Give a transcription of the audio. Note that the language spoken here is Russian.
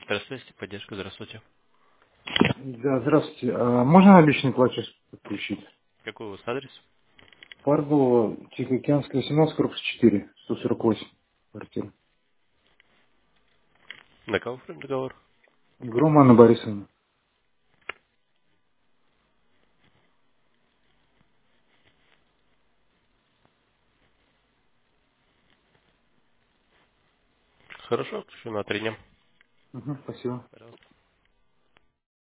Здравствуйте, поддержка, здравствуйте. Да, здравствуйте. Можно наличный платеж подключить? Какой у вас адрес? Паргова, Тихоокеанская, 18, корпус 4, 148, квартира. На кого оформим договор? Гром Анна Борисовна. Хорошо, отключу на 3 дня. Спасибо. Пожалуйста.